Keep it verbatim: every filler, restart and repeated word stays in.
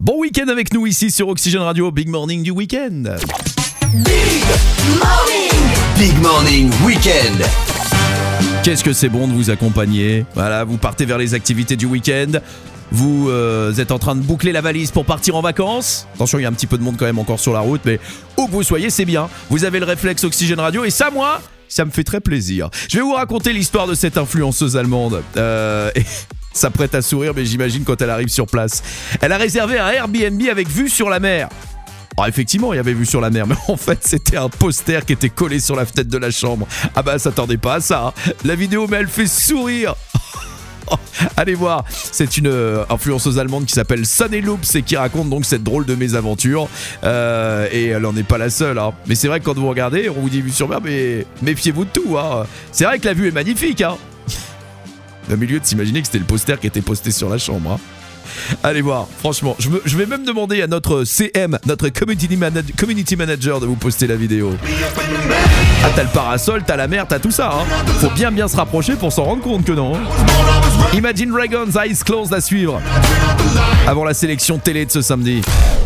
Bon week-end avec nous ici sur Oxygène Radio, Big Morning du week-end. Big Morning, Big Morning Week-end. Qu'est-ce que c'est bon de vous accompagner. Voilà, vous partez vers les activités du week-end. Vous euh, êtes en train de boucler la valise pour partir en vacances. Attention, il y a un petit peu de monde quand même encore sur la route, mais où que vous soyez, c'est bien. Vous avez le réflexe Oxygène Radio et ça, moi, ça me fait très plaisir. Je vais vous raconter l'histoire de cette influenceuse allemande. Euh, et ça prête à sourire, mais j'imagine quand elle arrive sur place. Elle a réservé un Airbnb avec vue sur la mer. Alors effectivement, il y avait vue sur la mer, mais en fait, c'était un poster qui était collé sur la fenêtre de la chambre. Ah bah, s'attendait pas à ça. Hein. La vidéo, mais elle fait sourire. Allez voir, c'est une euh, influenceuse allemande qui s'appelle Sunny Loops et qui raconte donc cette drôle de mésaventure. Euh, et elle en est pas la seule. Hein. Mais c'est vrai que quand vous regardez, on vous dit vue sur mer, mais méfiez-vous de tout. Hein. C'est vrai que la vue est magnifique. Hein. Au milieu de s'imaginer que c'était le poster qui était posté sur la chambre. Hein. Allez voir, franchement, je, me, je vais même demander à notre C M, notre community, manage, community manager de vous poster la vidéo. Ah, t'as le parasol, t'as la mer, t'as tout ça. Hein. Faut bien bien se rapprocher pour s'en rendre compte que non. Hein. Imagine Dragons, Eyes Closed à suivre. Avant la sélection télé de ce samedi.